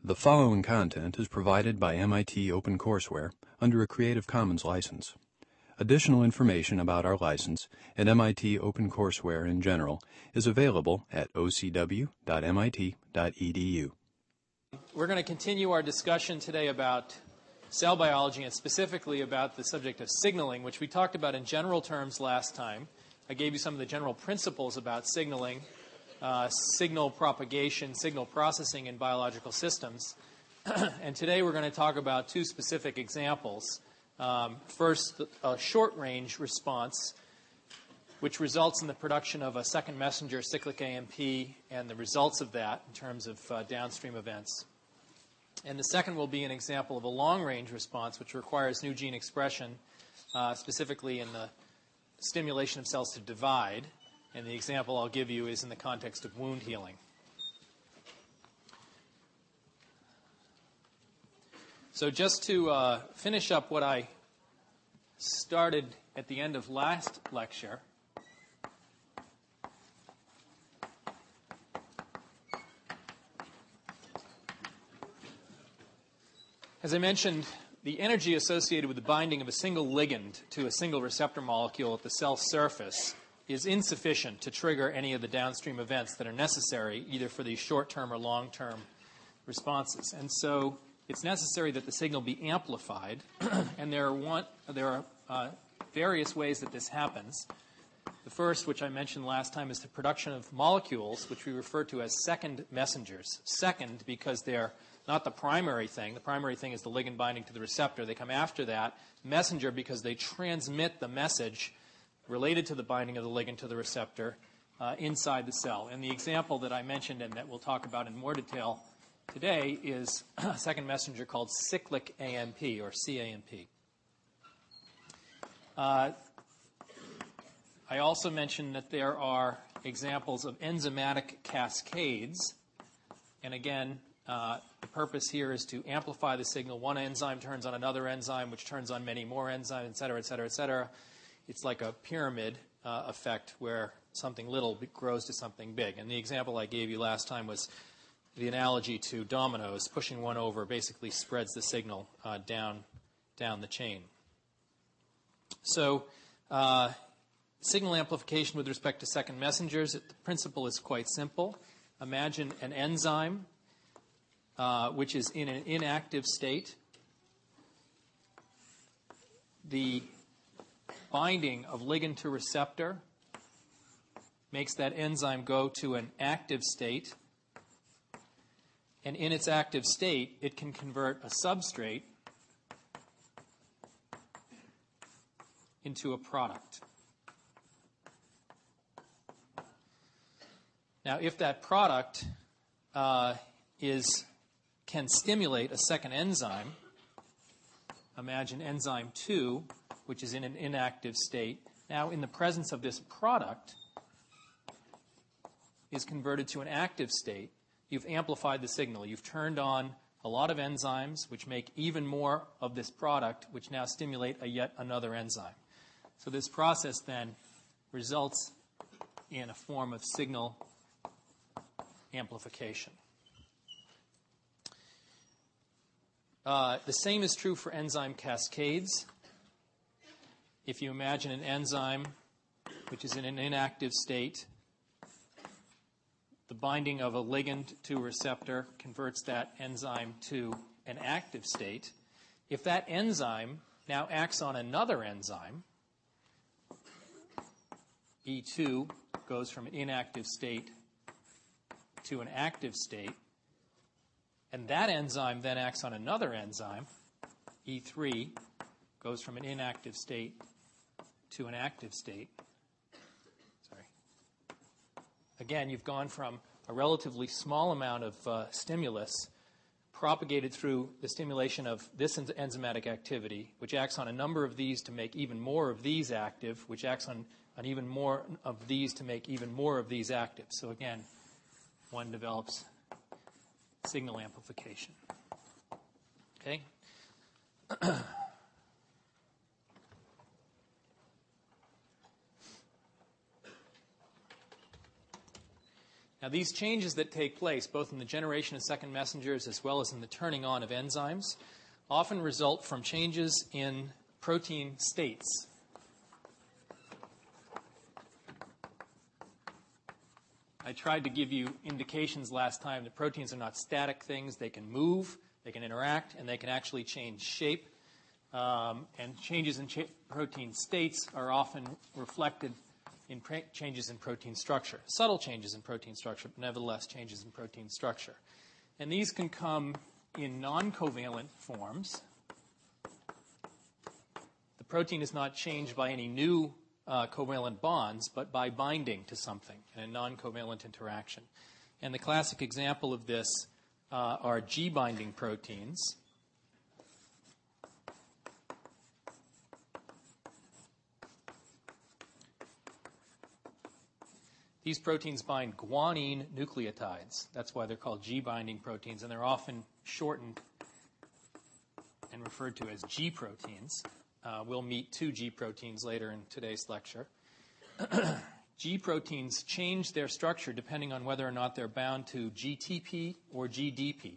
The following content is provided by MIT OpenCourseware under a Creative Commons license. Additional information about our license and MIT OpenCourseware in general is available at ocw.mit.edu. We're going to continue our discussion today about cell biology and specifically about the subject of signaling, which we talked about in general terms last time. I gave you some of the general principles about signaling, signal propagation, signal processing in biological systems. And today we're going to talk about two specific examples. First, a short-range response, which results in the production of a second messenger cyclic AMP and the results of that in terms of downstream events. And the second will be an example of a long-range response, which requires new gene expression, specifically in the stimulation of cells to divide. And the example I'll give you is in the context of wound healing. So just to finish up what I started at the end of last lecture, as I mentioned, the energy associated with the binding of a single ligand to a single receptor molecule at the cell surface is insufficient to trigger any of the downstream events that are necessary either for these short-term or long-term responses. And so it's necessary that the signal be amplified, and there are various ways that this happens. The first, which I mentioned last time, is the production of molecules, which we refer to as second messengers. Second, because they're not the primary thing. The primary thing is the ligand binding to the receptor. They come after that. Messenger, because they transmit the message related to the binding of the ligand to the receptor inside the cell. And the example that I mentioned and that we'll talk about in more detail today is a second messenger called cyclic AMP, or CAMP. I also mentioned that there are examples of enzymatic cascades. And again, the purpose here is to amplify the signal. One enzyme turns on another enzyme, which turns on many more enzymes, et cetera, et cetera, et cetera. It's like a pyramid effect where something little grows to something big. And the example I gave you last time was the analogy to dominoes. Pushing one over basically spreads the signal down the chain. So signal amplification with respect to second messengers, the principle is quite simple. Imagine an enzyme which is in an inactive state. The binding of ligand to receptor makes that enzyme go to an active state. And in its active state, it can convert a substrate into a product. Now, if that product can stimulate a second enzyme, imagine enzyme 2, which is in an inactive state, now in the presence of this product is converted to an active state. You've amplified the signal. You've turned on a lot of enzymes which make even more of this product, which now stimulate yet another enzyme. So this process then results in a form of signal amplification. The same is true for enzyme cascades. If you imagine an enzyme which is in an inactive state, the binding of a ligand to a receptor converts that enzyme to an active state. If that enzyme now acts on another enzyme, E2 goes from an inactive state to an active state, and that enzyme then acts on another enzyme, E3 goes from an inactive state to an active state. Again, you've gone from a relatively small amount of stimulus propagated through the stimulation of this enzymatic activity, which acts on a number of these to make even more of these active, which acts on even more of these to make even more of these active. So again, one develops signal amplification. Okay? Now, these changes that take place, both in the generation of second messengers as well as in the turning on of enzymes, often result from changes in protein states. I tried to give you indications last time that proteins are not static things. They can move, they can interact, and they can actually change shape. And changes in protein states are often reflected in changes in protein structure. Subtle changes in protein structure, but nevertheless changes in protein structure. And these can come in non-covalent forms. The protein is not changed by any new covalent bonds, but by binding to something in a non-covalent interaction. And the classic example of this are G-binding proteins. These proteins bind guanine nucleotides. That's why they're called G-binding proteins, and they're often shortened and referred to as G proteins. We'll meet two G proteins later in today's lecture. G proteins change their structure depending on whether or not they're bound to GTP or GDP.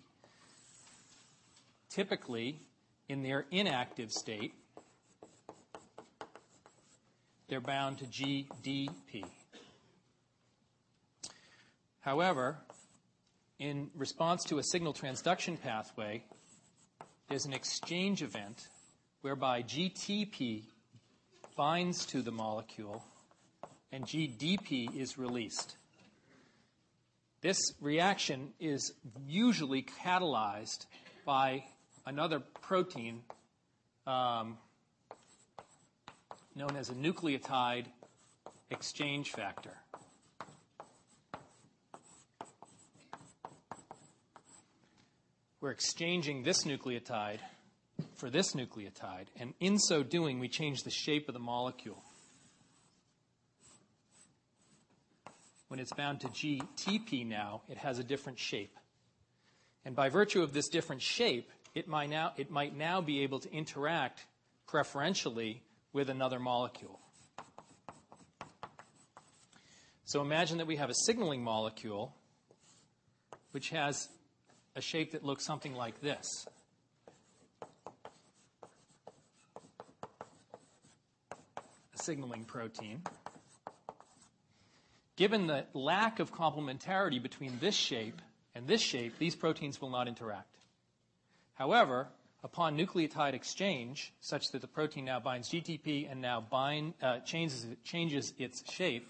Typically, in their inactive state, they're bound to GDP. However, in response to a signal transduction pathway, there's an exchange event whereby GTP binds to the molecule and GDP is released. This reaction is usually catalyzed by another protein known as a nucleotide exchange factor. We're exchanging this nucleotide for this nucleotide, and in so doing, we change the shape of the molecule. When it's bound to GTP now, it has a different shape. And by virtue of this different shape, it might now be able to interact preferentially with another molecule. So imagine that we have a signaling molecule which has a shape that looks something like this. A signaling protein. Given the lack of complementarity between this shape and this shape, these proteins will not interact. However, upon nucleotide exchange, such that the protein now binds GTP and now changes its shape,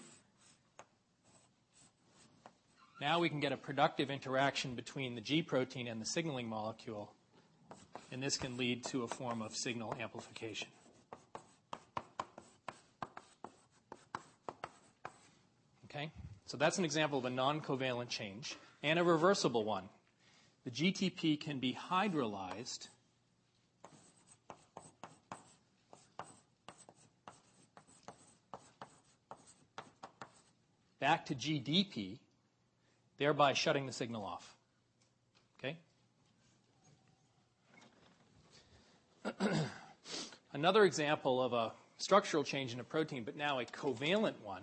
now we can get a productive interaction between the G protein and the signaling molecule, and this can lead to a form of signal amplification. Okay? So that's an example of a non-covalent change and a reversible one. The GTP can be hydrolyzed back to GDP, thereby shutting the signal off. Okay? Another example of a structural change in a protein, but now a covalent one,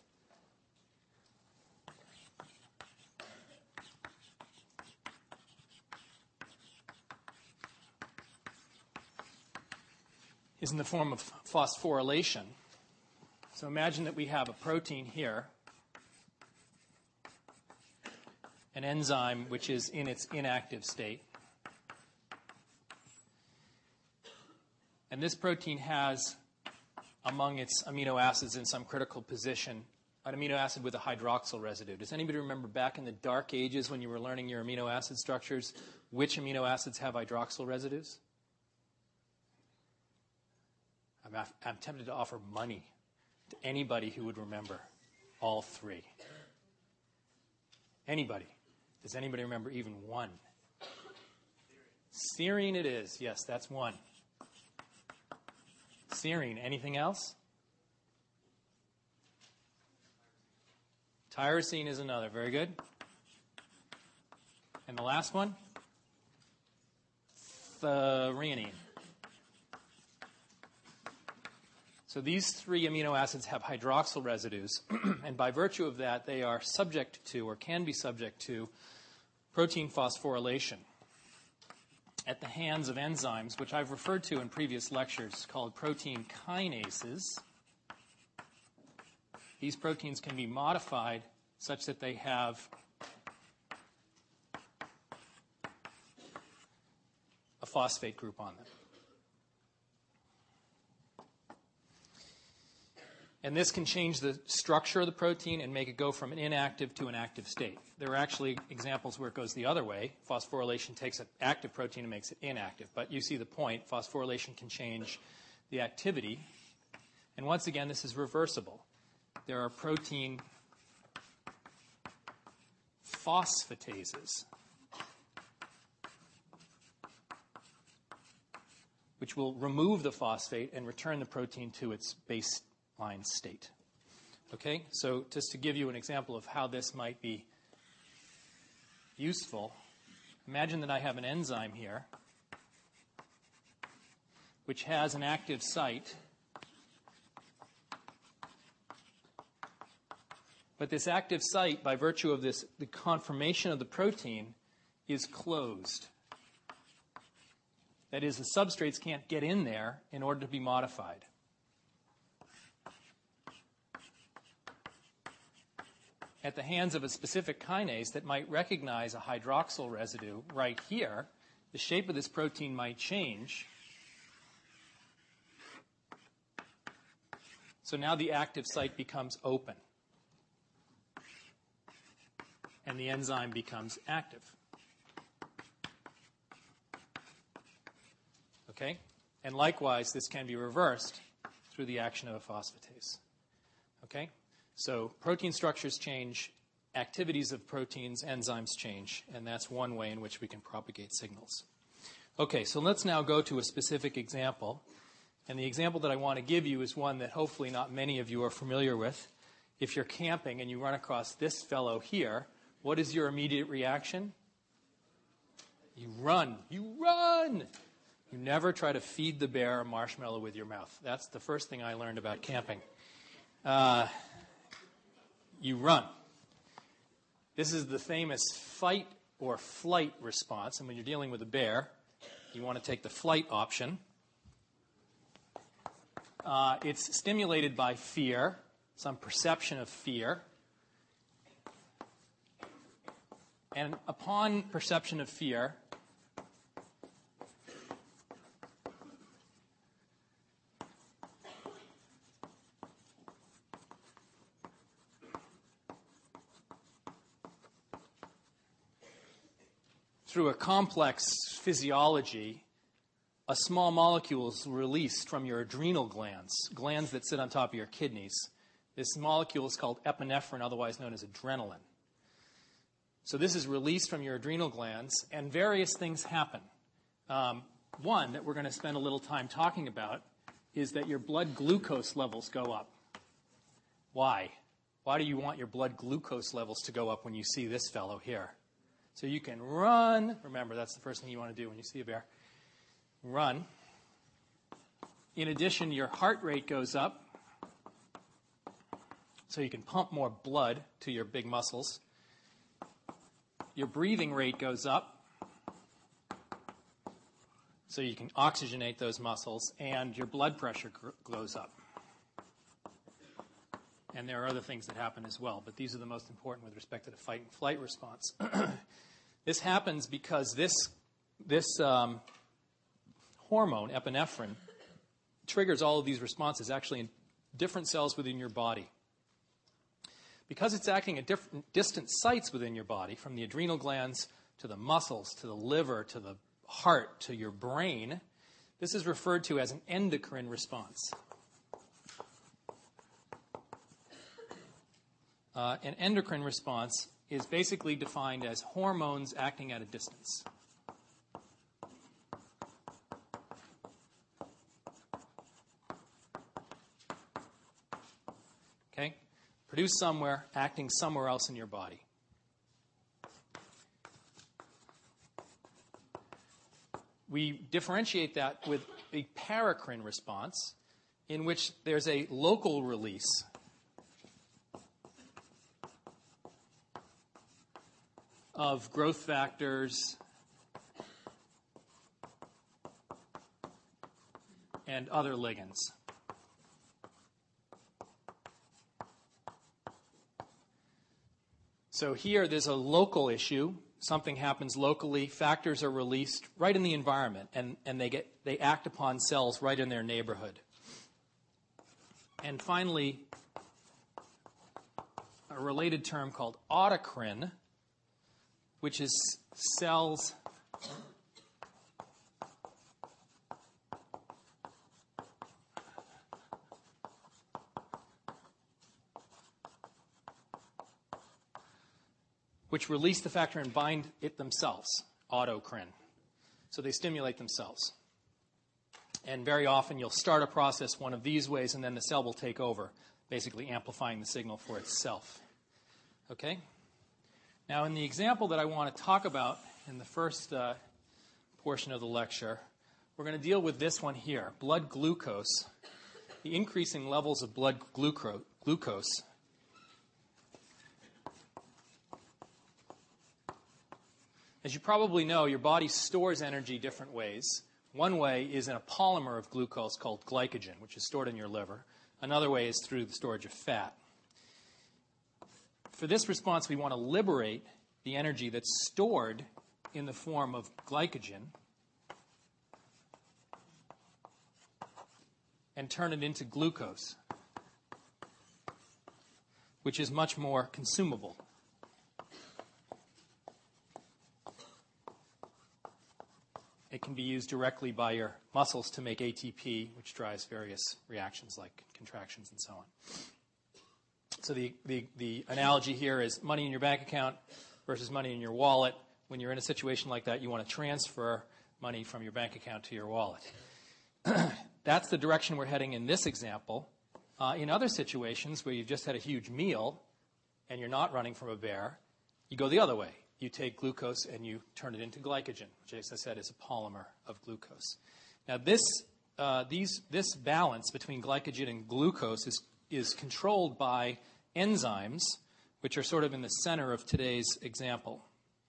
is in the form of phosphorylation. So imagine that we have a protein here, an enzyme which is in its inactive state. And this protein has, among its amino acids in some critical position, an amino acid with a hydroxyl residue. Does anybody remember back in the dark ages when you were learning your amino acid structures, which amino acids have hydroxyl residues? I'm tempted to offer money to anybody who would remember all three. Anybody? Does anybody remember even one? Serine it is. Yes, that's one. Serine. Anything else? Tyrosine is another. Very good. And the last one? Threonine. So these three amino acids have hydroxyl residues, and by virtue of that, they are subject to, or can be subject to, protein phosphorylation at the hands of enzymes, which I've referred to in previous lectures, called protein kinases. These proteins can be modified such that they have a phosphate group on them. And this can change the structure of the protein and make it go from an inactive to an active state. There are actually examples where it goes the other way. Phosphorylation takes an active protein and makes it inactive. But you see the point. Phosphorylation can change the activity. And once again, this is reversible. There are protein phosphatases, which will remove the phosphate and return the protein to its baseline state. Okay, so just to give you an example of how this might be useful, imagine that I have an enzyme here which has an active site, but this active site, by virtue of this, the conformation of the protein, is closed. That is, the substrates can't get in there in order to be modified. At the hands of a specific kinase that might recognize a hydroxyl residue right here, the shape of this protein might change. So now the active site becomes open, and the enzyme becomes active. Okay? And likewise, this can be reversed through the action of a phosphatase. Okay? So protein structures change, activities of proteins, enzymes change, and that's one way in which we can propagate signals. Okay, so let's now go to a specific example. And the example that I want to give you is one that hopefully not many of you are familiar with. If you're camping and you run across this fellow here, what is your immediate reaction? You run. You run! You never try to feed the bear a marshmallow with your mouth. That's the first thing I learned about camping. You run. This is the famous fight or flight response. And when you're dealing with a bear, you want to take the flight option. It's stimulated by fear, some perception of fear. And upon perception of fear, through a complex physiology, a small molecule is released from your adrenal glands, glands that sit on top of your kidneys. This molecule is called epinephrine, otherwise known as adrenaline. So this is released from your adrenal glands, and various things happen. One that we're going to spend a little time talking about is that your blood glucose levels go up. Why? Why do you want your blood glucose levels to go up when you see this fellow here? So you can run. Remember, that's the first thing you want to do when you see a bear. Run. In addition, your heart rate goes up, so you can pump more blood to your big muscles. Your breathing rate goes up, so you can oxygenate those muscles, and your blood pressure goes up. And there are other things that happen as well, but these are the most important with respect to the fight and flight response. This happens because this hormone, epinephrine, triggers all of these responses actually in different cells within your body. Because it's acting at different distant sites within your body, from the adrenal glands to the muscles, to the liver, to the heart, to your brain, this is referred to as an endocrine response. An endocrine response is basically defined as hormones acting at a distance. Okay? Produced somewhere, acting somewhere else in your body. We differentiate that with a paracrine response. in which there's a local release of growth factors and other ligands. So here there's a local issue. Something happens locally. Factors are released right in the environment, and they act upon cells right in their neighborhood. And finally, a related term called autocrine, which is cells which release the factor and bind it themselves, autocrine. So they stimulate themselves. And very often you'll start a process one of these ways, and then the cell will take over, basically amplifying the signal for itself. Okay? Now, in the example that I want to talk about in the first portion of the lecture, we're going to deal with this one here, blood glucose, the increasing levels of blood glucose. As you probably know, your body stores energy different ways. One way is in a polymer of glucose called glycogen, which is stored in your liver. Another way is through the storage of fat. For this response, we want to liberate the energy that's stored in the form of glycogen and turn it into glucose, which is much more consumable. It can be used directly by your muscles to make ATP, which drives various reactions like contractions and so on. So the analogy here is money in your bank account versus money in your wallet. When you're in a situation like that, you want to transfer money from your bank account to your wallet. That's the direction we're heading in this example. In other situations where you've just had a huge meal and you're not running from a bear, you go the other way. You take glucose and you turn it into glycogen, which, as I said, is a polymer of glucose. Now, this balance between glycogen and glucose is controlled by enzymes, which are sort of in the center of today's example.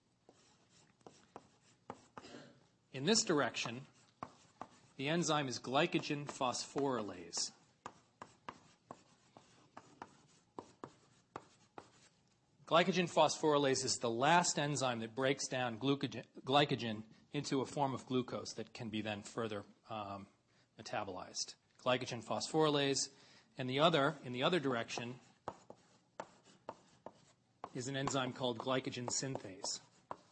In this direction, the enzyme is glycogen phosphorylase. Glycogen phosphorylase is the last enzyme that breaks down glycogen into a form of glucose that can be then further metabolized. Glycogen phosphorylase. And in the other direction, is an enzyme called glycogen synthase.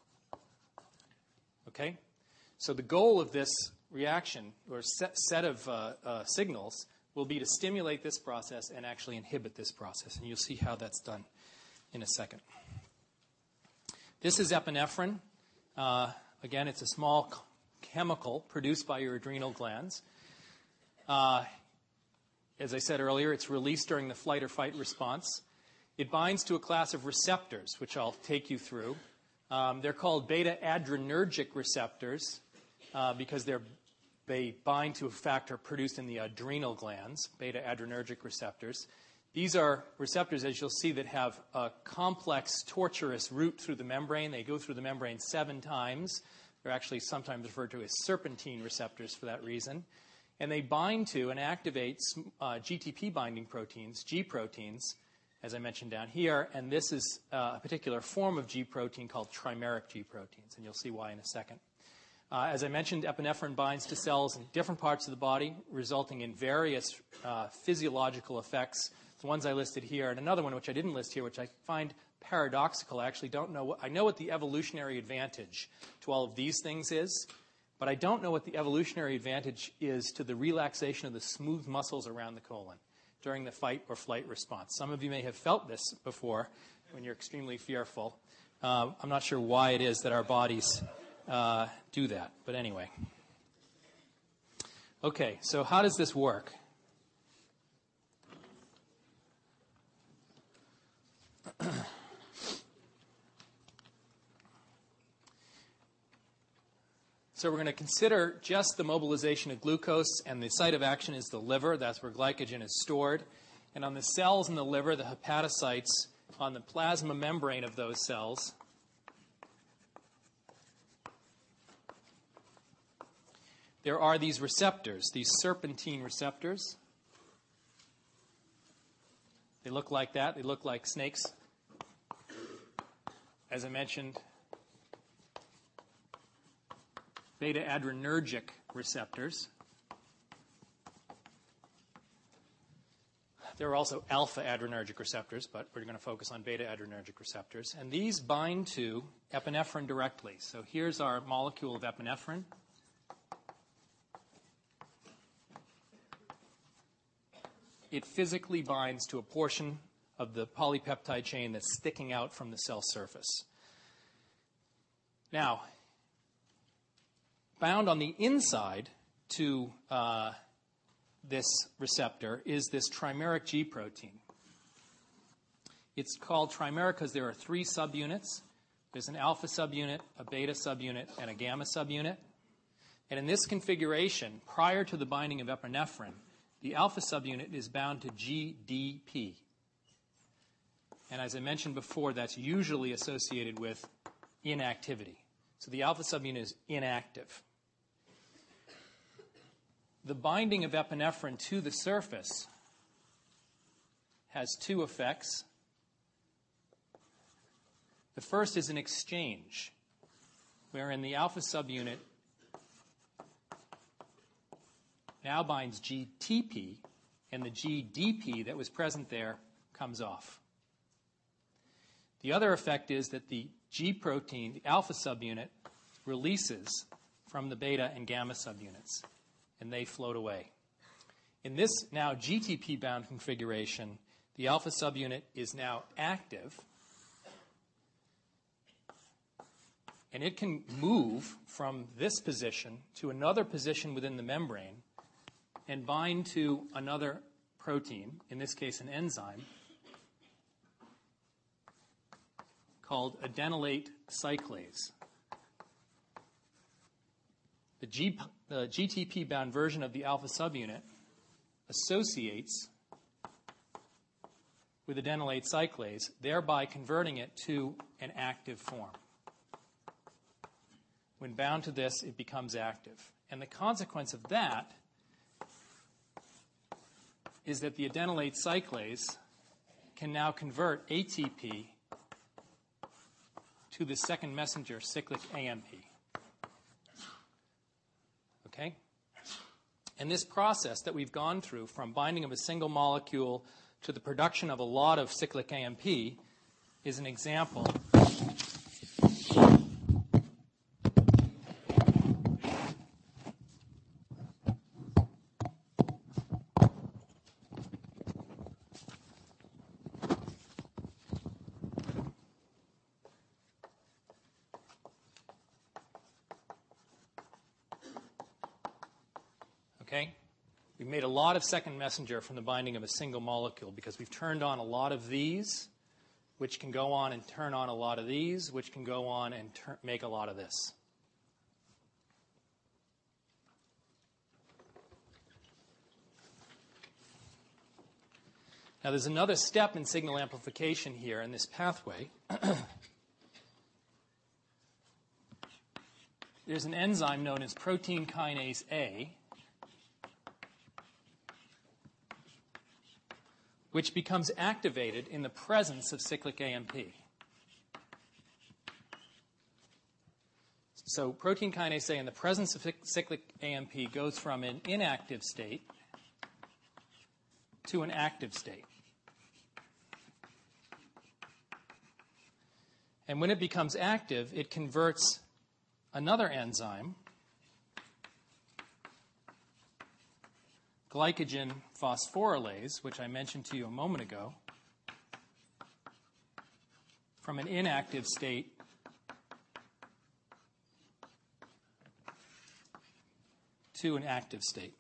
Okay? So the goal of this reaction, or set of signals, will be to stimulate this process and actually inhibit this process. And you'll see how that's done in a second. This is epinephrine. Again, it's a small chemical produced by your adrenal glands. As I said earlier, it's released during the flight or fight response. It binds to a class of receptors, which I'll take you through. They're called beta-adrenergic receptors because they bind to a factor produced in the adrenal glands, beta-adrenergic receptors. These are receptors, as you'll see, that have a complex, tortuous route through the membrane. They go through the membrane 7 times. They're actually sometimes referred to as serpentine receptors for that reason. And they bind to and activate GTP binding proteins, G proteins, as I mentioned down here. And this is a particular form of G protein called trimeric G proteins. And you'll see why in a second. As I mentioned, epinephrine binds to cells in different parts of the body, resulting in various physiological effects. The ones I listed here, and another one which I didn't list here, which I find paradoxical. I actually don't know. I know what the evolutionary advantage to all of these things is, but I don't know what the evolutionary advantage is to the relaxation of the smooth muscles around the colon during the fight or flight response. Some of you may have felt this before when you're extremely fearful. I'm not sure why it is that our bodies do that, but anyway. Okay, so how does this work? So we're going to consider just the mobilization of glucose, and the site of action is the liver. That's where glycogen is stored. And on the cells in the liver, the hepatocytes, on the plasma membrane of those cells, there are these receptors, these serpentine receptors. They look like that. They look like snakes. As I mentioned, beta-adrenergic receptors. There are also alpha-adrenergic receptors, but we're going to focus on beta-adrenergic receptors. And these bind to epinephrine directly. So here's our molecule of epinephrine. It physically binds to a portion of the polypeptide chain that's sticking out from the cell surface. Now, bound on the inside to this receptor is this trimeric G protein. It's called trimeric because there are 3 subunits. There's an alpha subunit, a beta subunit, and a gamma subunit. And in this configuration, prior to the binding of epinephrine, the alpha subunit is bound to GDP. And as I mentioned before, that's usually associated with inactivity. So the alpha subunit is inactive. The binding of epinephrine to the surface has 2 effects. The first is an exchange, wherein the alpha subunit now binds GTP, and the GDP that was present there comes off. The other effect is that the G protein, the alpha subunit, releases from the beta and gamma subunits, and they float away. In this now GTP-bound configuration, the alpha subunit is now active, and it can move from this position to another position within the membrane and bind to another protein, in this case an enzyme, called adenylate cyclase. The GTP-bound version of the alpha subunit associates with adenylate cyclase, thereby converting it to an active form. When bound to this, it becomes active. And the consequence of that is that the adenylate cyclase can now convert ATP to the second messenger cyclic AMP. Okay? And this process that we've gone through from binding of a single molecule to the production of a lot of cyclic AMP is an example Okay? We've made a lot of second messenger from the binding of a single molecule because we've turned on a lot of these, which can go on and turn on a lot of these, which can go on and make a lot of this. Now, there's another step in signal amplification here in this pathway. There's an enzyme known as protein kinase A, which becomes activated in the presence of cyclic AMP. So protein kinase A in the presence of cyclic AMP goes from an inactive state to an active state. And when it becomes active, it converts another enzyme, glycogen phosphorylase, which I mentioned to you a moment ago, from an inactive state to an active state.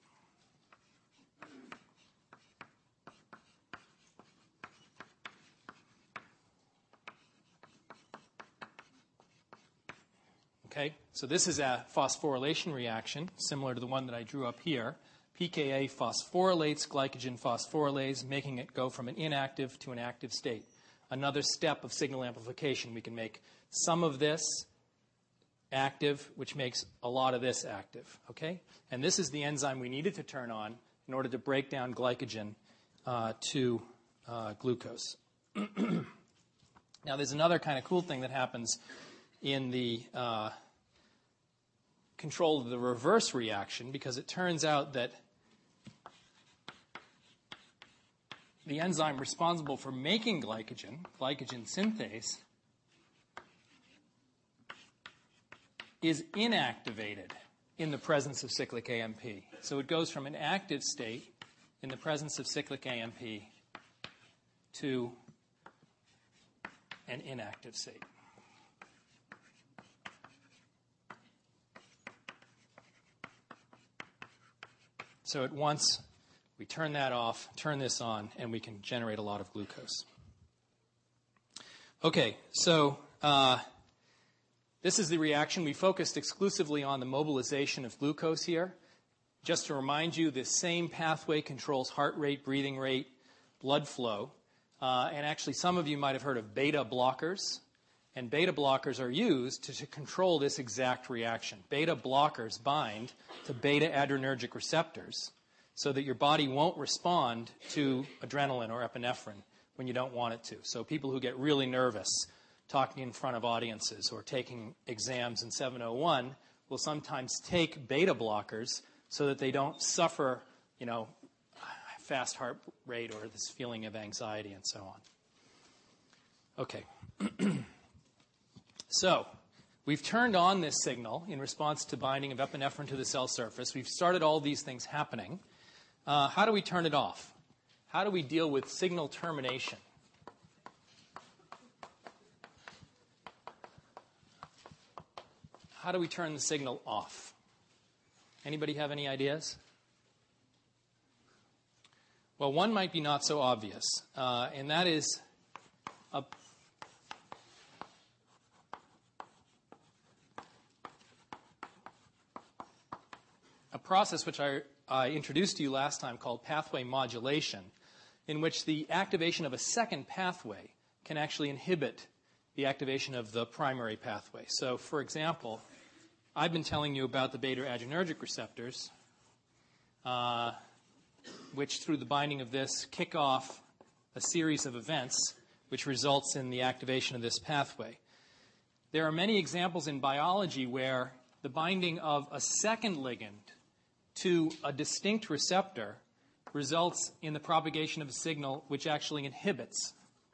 Okay, So this is a phosphorylation reaction, similar to the one that I drew up here. pKa phosphorylates glycogen phosphorylase, making it go from an inactive to an active state. Another step of signal amplification. We can make some of this active, which makes a lot of this active. Okay? And this is the enzyme we needed to turn on in order to break down glycogen to glucose. Now, there's another kind of cool thing that happens in the control of the reverse reaction, because it turns out that the enzyme responsible for making glycogen synthase, is inactivated in the presence of cyclic AMP. So it goes from an active state in the presence of cyclic AMP to an inactive state. So at once, we turn that off, turn this on, and we can generate a lot of glucose. Okay, so this is the reaction. We focused exclusively on the mobilization of glucose here. Just to remind you, this same pathway controls heart rate, breathing rate, blood flow. And actually, some of you might have heard of beta blockers. And beta blockers are used to control this exact reaction. Beta blockers bind to beta adrenergic receptors so that your body won't respond to adrenaline or epinephrine when you don't want it to. So people who get really nervous talking in front of audiences or taking exams in 701 will sometimes take beta blockers so that they don't suffer, fast heart rate or this feeling of anxiety and so on. Okay. So we've turned on this signal in response to binding of epinephrine to the cell surface. We've started all these things happening. How do we turn it off? How do we deal with signal termination? How do we turn the signal off? Anybody have any ideas? Well, one might be not so obvious, and that is a process which I introduced to you last time called pathway modulation, in which the activation of a second pathway can actually inhibit the activation of the primary pathway. So, for example, I've been telling you about the beta adrenergic receptors, which through the binding of this kick off a series of events which results in the activation of this pathway. There are many examples in biology where the binding of a second ligand to a distinct receptor results in the propagation of a signal which actually inhibits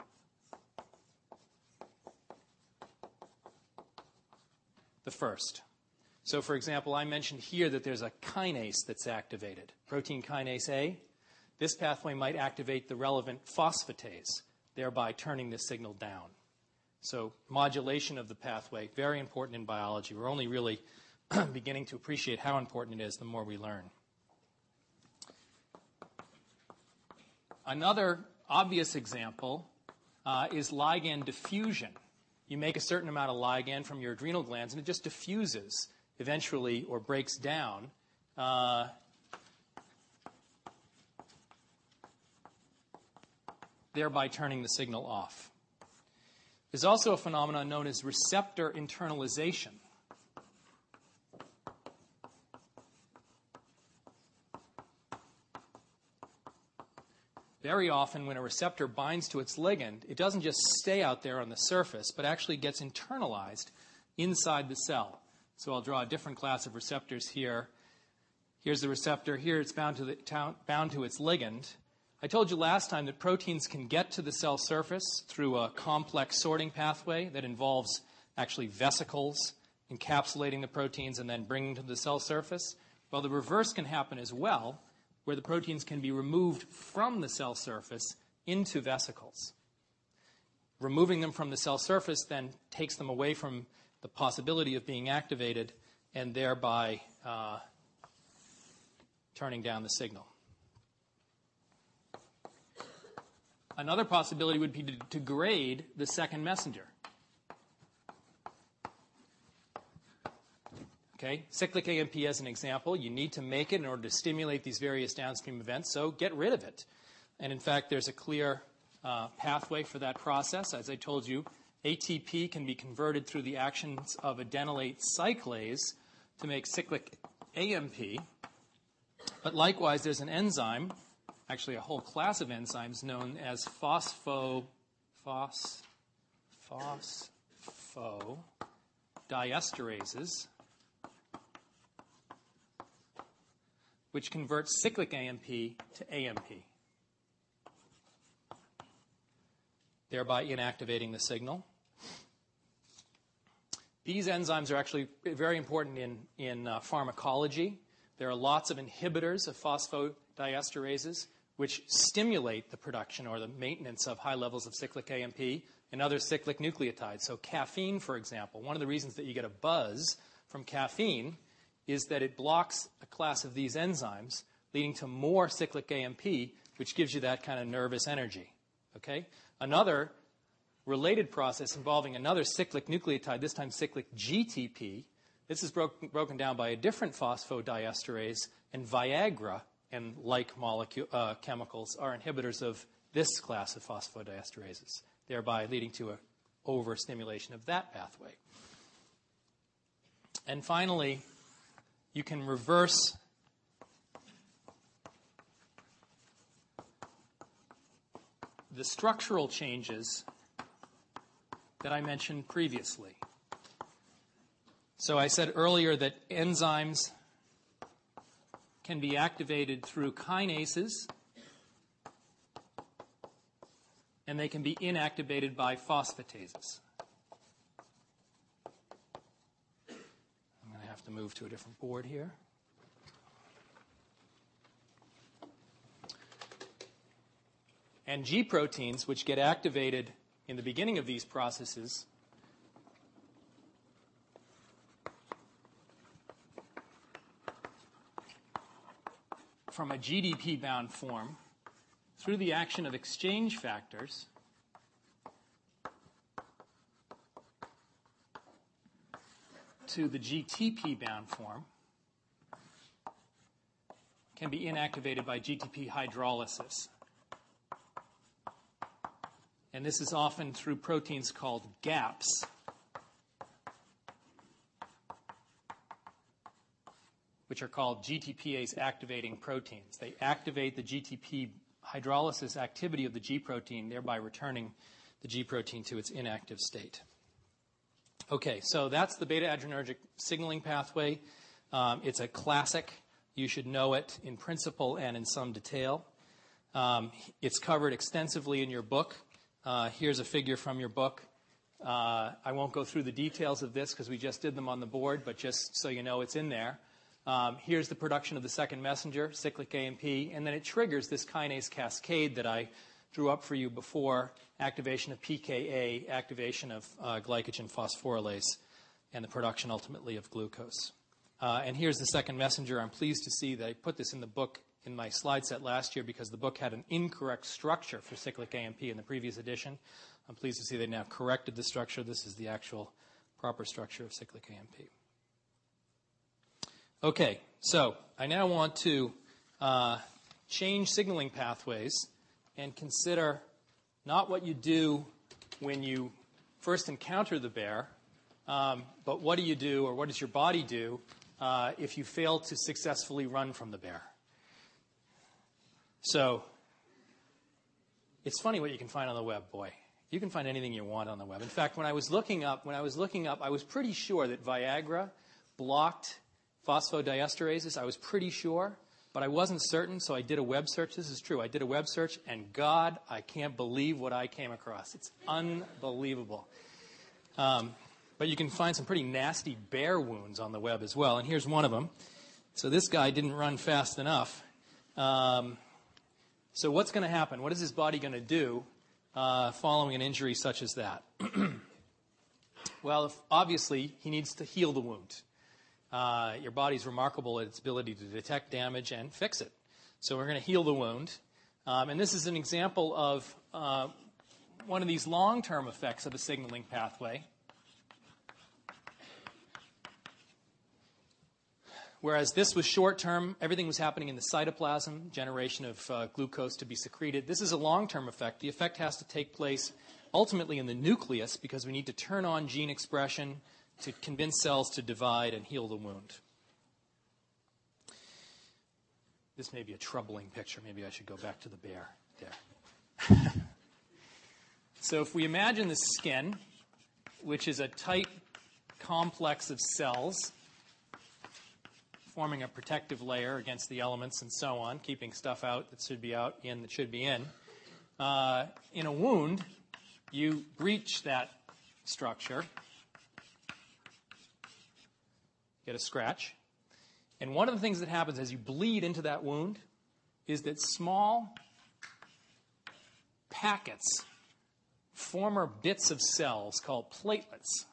the first. So, for example, I mentioned here that there's a kinase that's activated, protein kinase A. This pathway might activate the relevant phosphatase, thereby turning the signal down. So modulation of the pathway, very important in biology. We're only really beginning to appreciate how important it is the more we learn. Another obvious example is ligand diffusion. You make a certain amount of ligand from your adrenal glands, and it just diffuses eventually or breaks down thereby turning the signal off. There's also a phenomenon known as receptor internalization. Very often when a receptor binds to its ligand, it doesn't just stay out there on the surface, but actually gets internalized inside the cell. So I'll draw a different class of receptors here. Here's the receptor. Here it's bound to its ligand. I told you last time that proteins can get to the cell surface through a complex sorting pathway that involves actually vesicles encapsulating the proteins and then bringing them to the cell surface. Well, the reverse can happen as well, where the proteins can be removed from the cell surface into vesicles. Removing them from the cell surface then takes them away from the possibility of being activated and thereby turning down the signal. Another possibility would be to degrade the second messenger. Okay, cyclic AMP as an example, you need to make it in order to stimulate these various downstream events, so get rid of it. And in fact, there's a clear pathway for that process. As I told you, ATP can be converted through the actions of adenylate cyclase to make cyclic AMP. But likewise, there's an enzyme, actually a whole class of enzymes known as phosphodiesterases, which converts cyclic AMP to AMP, thereby inactivating the signal. These enzymes are actually very important in pharmacology. There are lots of inhibitors of phosphodiesterases which stimulate the production or the maintenance of high levels of cyclic AMP and other cyclic nucleotides. So caffeine, for example, one of the reasons that you get a buzz from caffeine is that it blocks a class of these enzymes, leading to more cyclic AMP, which gives you that kind of nervous energy. Okay? Another related process involving another cyclic nucleotide, this time cyclic GTP, this is broken down by a different phosphodiesterase, and Viagra and like chemicals are inhibitors of this class of phosphodiesterases, thereby leading to an overstimulation of that pathway. And finally, you can reverse the structural changes that I mentioned previously. So I said earlier that enzymes can be activated through kinases, and they can be inactivated by phosphatases. I'm going to have to move to a different board here. And G proteins, which get activated in the beginning of these processes, from a GDP-bound form through the action of exchange factors to the GTP-bound form, can be inactivated by GTP hydrolysis. And this is often through proteins called GAPs, which are called GTPase activating proteins. They activate the GTP hydrolysis activity of the G protein, thereby returning the G protein to its inactive state. Okay, so that's the beta-adrenergic signaling pathway. It's a classic. You should know it in principle and in some detail. It's covered extensively in your book. Here's a figure from your book. I won't go through the details of this because we just did them on the board, but just so you know it's in there. Here's the production of the second messenger, cyclic AMP, and then it triggers this kinase cascade that I drew up for you before, activation of pKa, activation of glycogen phosphorylase, and the production ultimately of glucose. And here's the second messenger. I'm pleased to see that I put this in the book in my slide set last year because the book had an incorrect structure for cyclic AMP in the previous edition. I'm pleased to see they now corrected the structure. This is the actual proper structure of cyclic AMP. Okay, so I now want to change signaling pathways and consider not what you do when you first encounter the bear, but what do you do, or what does your body do, if you fail to successfully run from the bear. So it's funny what you can find on the web, boy. You can find anything you want on the web. In fact, when I was looking up, I was pretty sure that Viagra blocked phosphodiesterases. I was pretty sure, but I wasn't certain, so I did a web search. This is true. I did a web search, and God, I can't believe what I came across. It's unbelievable. But you can find some pretty nasty bear wounds on the web as well, and here's one of them. So this guy didn't run fast enough. So what's going to happen? What is his body going to do following an injury such as that? Well, obviously, he needs to heal the wound. Your body's remarkable at its ability to detect damage and fix it. So we're going to heal the wound. And this is an example of one of these long-term effects of a signaling pathway. Whereas this was short-term, everything was happening in the cytoplasm, generation of glucose to be secreted. This is a long-term effect. The effect has to take place ultimately in the nucleus because we need to turn on gene expression to convince cells to divide and heal the wound. This may be a troubling picture. Maybe I should go back to the bear there. So if we imagine the skin, which is a tight complex of cells forming a protective layer against the elements and so on, keeping stuff out that should be out, in that should be in. In a wound, you breach that structure, get a scratch. And one of the things that happens as you bleed into that wound is that small packets, former bits of cells called platelets,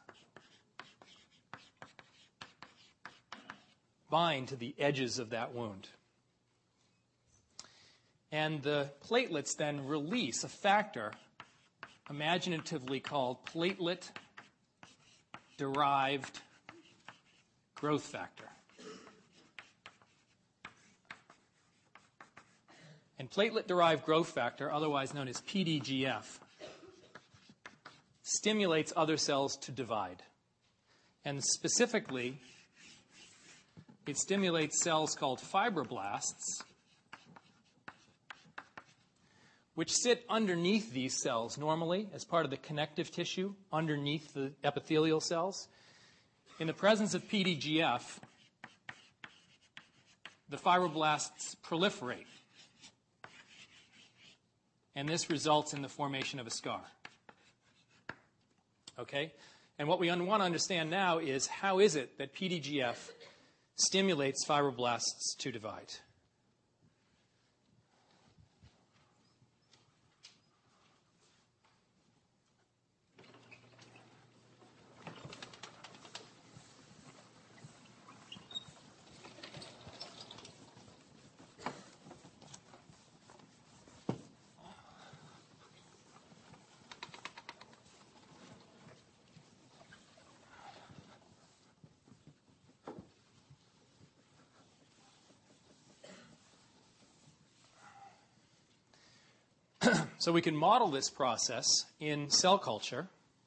bind to the edges of that wound. And the platelets then release a factor imaginatively called platelet-derived growth factor. And platelet-derived growth factor, otherwise known as PDGF, stimulates other cells to divide. And specifically, it stimulates cells called fibroblasts, which sit underneath these cells normally as part of the connective tissue underneath the epithelial cells. In the presence of PDGF, the fibroblasts proliferate, and this results in the formation of a scar. Okay? And what we want to understand now is how is it that PDGF stimulates fibroblasts to divide? So we can model this process in cell culture.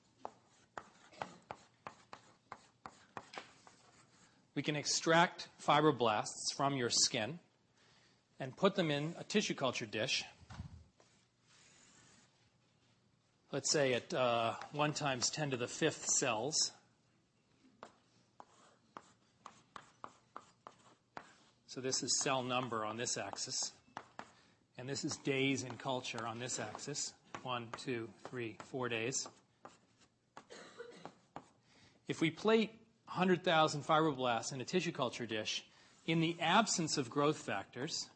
We can extract fibroblasts from your skin and put them in a tissue culture dish. Let's say at 1 times 10 to the 5th cells. So this is cell number on this axis. And this is days in culture on this axis. 1, 2, 3, 4 days. If we plate 100,000 fibroblasts in a tissue culture dish, in the absence of growth factors,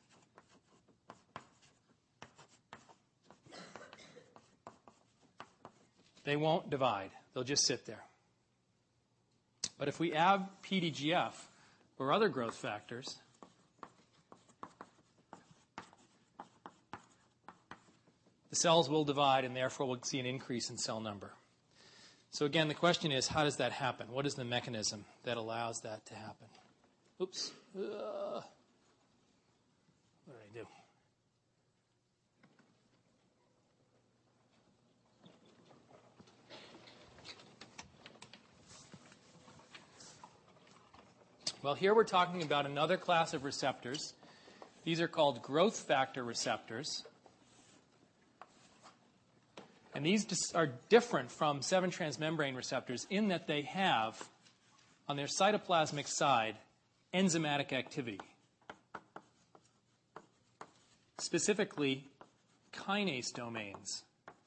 they won't divide. They'll just sit there. But if we add PDGF or other growth factors, the cells will divide, and therefore we'll see an increase in cell number. So again, the question is, how does that happen? What is the mechanism that allows that to happen? Oops. What did I do? Well, here we're talking about another class of receptors. These are called growth factor receptors. And these are different from 7-transmembrane receptors in that they have, on their cytoplasmic side, enzymatic activity. Specifically, kinase domains.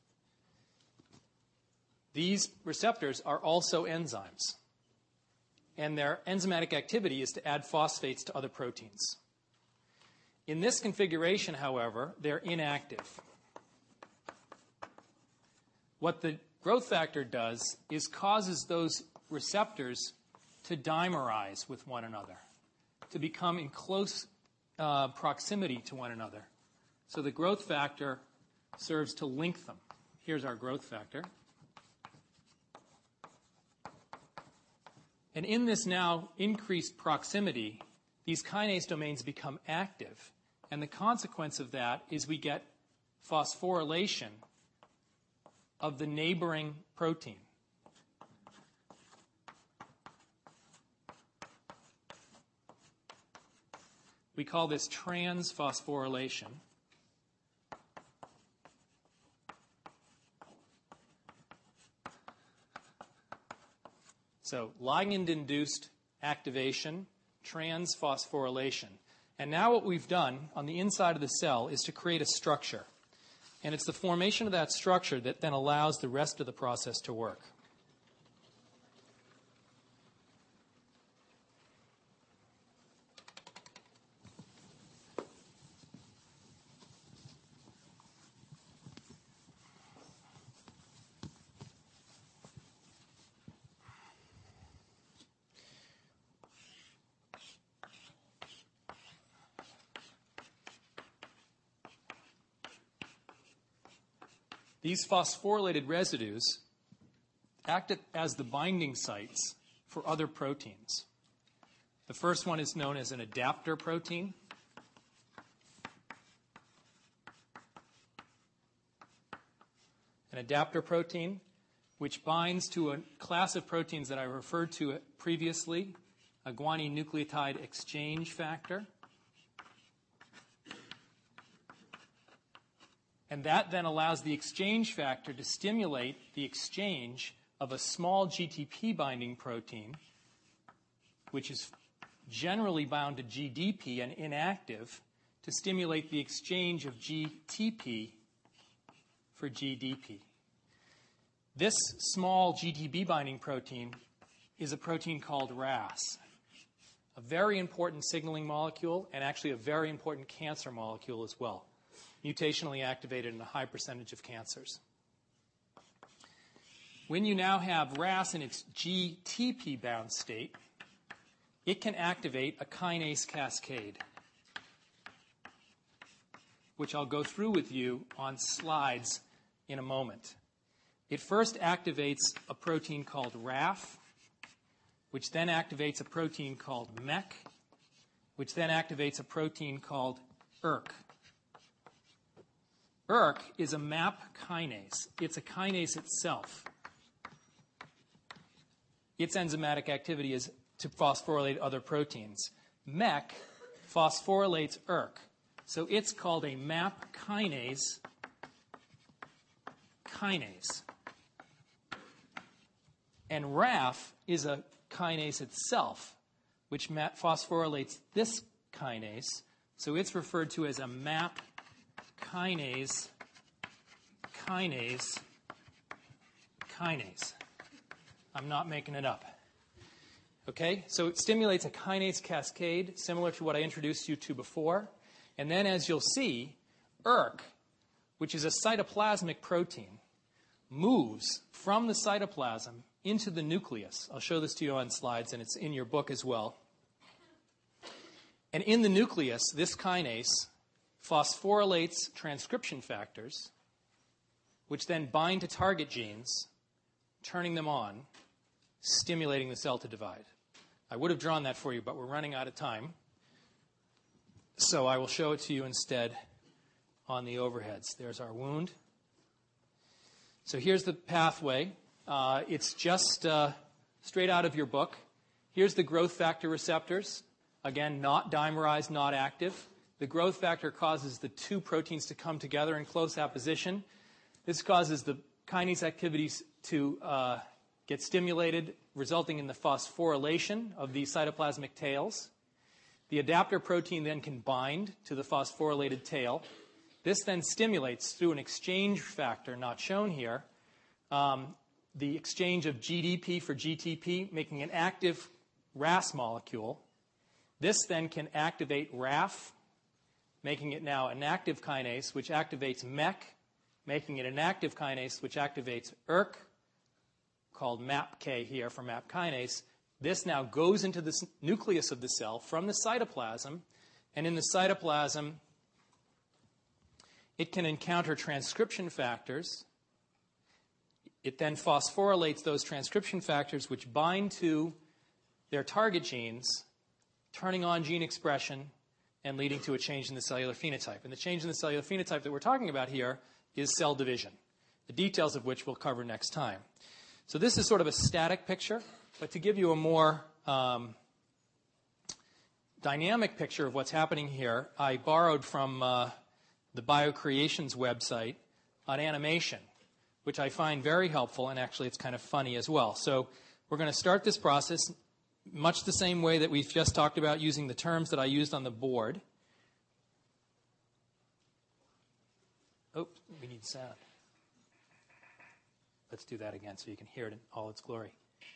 These receptors are also enzymes. And their enzymatic activity is to add phosphates to other proteins. In this configuration, however, they're inactive. What the growth factor does is causes those receptors to dimerize with one another, to become in close proximity to one another. So the growth factor serves to link them. Here's our growth factor. And in this now increased proximity, these kinase domains become active. And the consequence of that is we get phosphorylation of the neighboring protein. We call this transphosphorylation. So ligand-induced activation, transphosphorylation. And now what we've done on the inside of the cell is to create a structure. And it's the formation of that structure that then allows the rest of the process to work. These phosphorylated residues act as the binding sites for other proteins. The first one is known as an adapter protein. An adapter protein, which binds to a class of proteins that I referred to previously, a guanine nucleotide exchange factor. And that then allows the exchange factor to stimulate the exchange of a small GTP binding protein, which is generally bound to GDP and inactive, to stimulate the exchange of GTP for GDP. This small GTP binding protein is a protein called RAS, a very important signaling molecule and actually a very important cancer molecule as well, mutationally activated in a high percentage of cancers. When you now have RAS in its GTP-bound state, it can activate a kinase cascade, which I'll go through with you on slides in a moment. It first activates a protein called RAF, which then activates a protein called MEK, which then activates a protein called ERK. ERK is a MAP kinase. It's a kinase itself. Its enzymatic activity is to phosphorylate other proteins. MEK phosphorylates ERK. So it's called a MAP kinase. And RAF is a kinase itself, which phosphorylates this kinase. So it's referred to as a MAP kinase. I'm not making it up. Okay? So it stimulates a kinase cascade, similar to what I introduced you to before. And then, as you'll see, ERK, which is a cytoplasmic protein, moves from the cytoplasm into the nucleus. I'll show this to you on slides, and it's in your book as well. And in the nucleus, this kinase phosphorylates transcription factors, which then bind to target genes, turning them on, stimulating the cell to divide. I would have drawn that for you, but we're running out of time. So I will show it to you instead on the overheads. There's our wound. So here's the pathway. It's just straight out of your book. Here's the growth factor receptors. Again, not dimerized, not active. The growth factor causes the two proteins to come together in close apposition. This causes the kinase activities to get stimulated, resulting in the phosphorylation of these cytoplasmic tails. The adapter protein then can bind to the phosphorylated tail. This then stimulates, through an exchange factor not shown here, the exchange of GDP for GTP, making an active RAS molecule. This then can activate RAF, making it now an active kinase, which activates MEK, making it an active kinase, which activates ERK, called MAPK here for MAP kinase. This now goes into the nucleus of the cell from the cytoplasm, and in the cytoplasm, it can encounter transcription factors. It then phosphorylates those transcription factors, which bind to their target genes turning on gene expression and leading to a change in the cellular phenotype. And the change in the cellular phenotype that we're talking about here is cell division, the details of which we'll cover next time. So this is sort of a static picture, but to give you a more dynamic picture of what's happening here, I borrowed from the BioCreations website on animation, which I find very helpful, and actually it's kind of funny as well. So we're going to start this process much the same way that we've just talked about, using the terms that I used on the board. Oh, we need sound. Let's do that again so you can hear it in all its glory.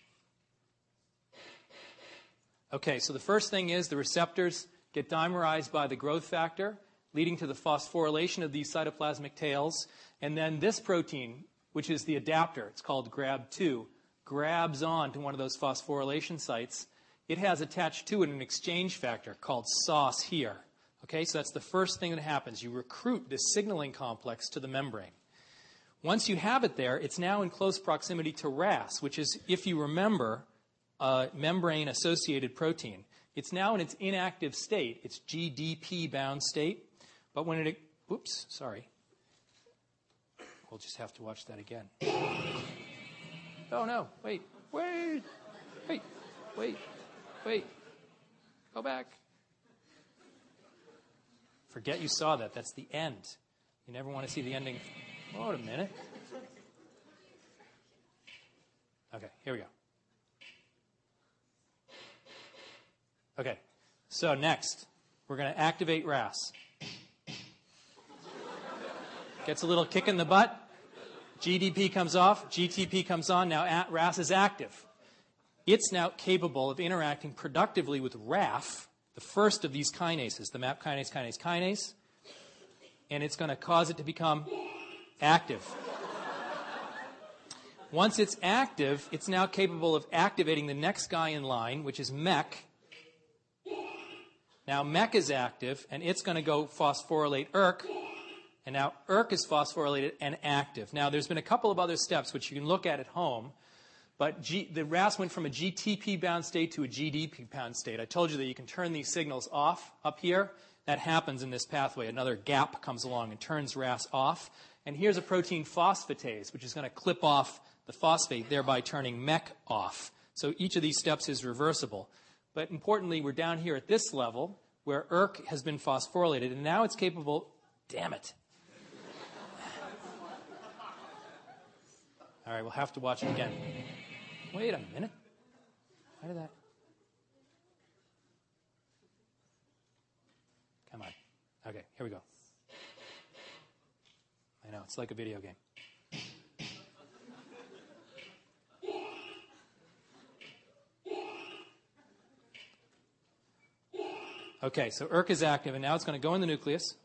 Okay, so the first thing is the receptors get dimerized by the growth factor, leading to the phosphorylation of these cytoplasmic tails. And then this protein, which is the adapter, it's called GRAB2, grabs on to one of those phosphorylation sites. It has attached to it an exchange factor called SOS here. Okay, so that's the first thing that happens. You recruit this signaling complex to the membrane. Once you have it there, it's now in close proximity to RAS, which is, if you remember, a membrane-associated protein. It's now in its inactive state, its GDP-bound state. But when it... Oops, sorry. We'll just have to watch that again. Oh, no. Wait. Go back. Forget you saw that. That's the end. You never want to see the ending. Wait a minute. Okay, here we go. Okay, so next, we're going to activate RAS. Gets a little kick in the butt. GDP comes off. GTP comes on. Now RAS is active. It's now capable of interacting productively with RAF, the first of these kinases, the MAP kinase, and it's going to cause it to become active. Once it's active, it's now capable of activating the next guy in line, which is MEK. Now MEK is active, and it's going to go phosphorylate ERK, and now ERK is phosphorylated and active. Now there's been a couple of other steps which you can look at home, but the RAS went from a GTP-bound state to a GDP-bound state. I told you that you can turn these signals off up here. That happens in this pathway. Another gap comes along and turns RAS off. And here's a protein phosphatase, which is going to clip off the phosphate, thereby turning MEK off. So each of these steps is reversible. But importantly, we're down here at this level where ERK has been phosphorylated, and now it's capable... Damn it. All right, we'll have to watch it again. Wait a minute. Why did that... Come on. Okay, here we go. I know, it's like a video game. Okay, so ERK is active, and now it's going to go in the nucleus.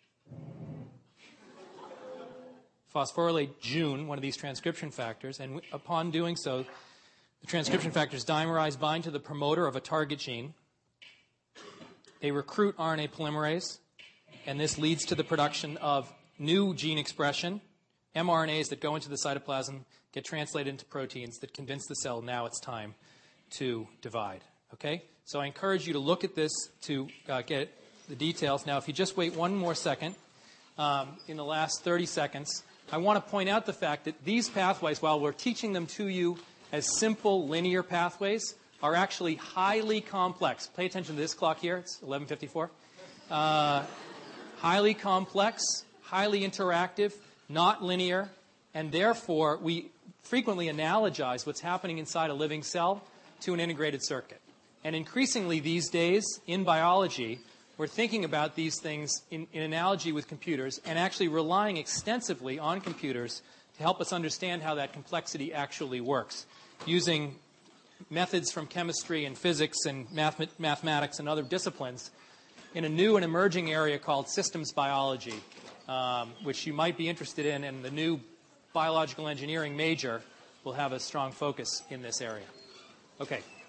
Phosphorylate Jun, one of these transcription factors, and upon doing so, the transcription factors dimerize, bind to the promoter of a target gene. They recruit RNA polymerase, and this leads to the production of new gene expression, mRNAs that go into the cytoplasm, get translated into proteins that convince the cell now it's time to divide. Okay? So I encourage you to look at this to get the details. Now, if you just wait one more second, in the last 30 seconds, I want to point out the fact that these pathways, while we're teaching them to you as simple linear pathways, are actually highly complex. Pay attention to this clock here. It's 11:54. Highly complex, highly interactive, not linear, and therefore we frequently analogize what's happening inside a living cell to an integrated circuit. And increasingly these days in biology, we're thinking about these things in analogy with computers and actually relying extensively on computers to help us understand how that complexity actually works, using methods from chemistry and physics and mathematics and other disciplines in a new and emerging area called systems biology, which you might be interested in, and the new biological engineering major will have a strong focus in this area. Okay.